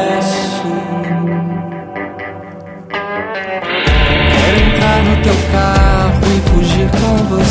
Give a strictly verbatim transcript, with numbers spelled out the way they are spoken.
excesso. Quero entrar no teu carro e fugir com você.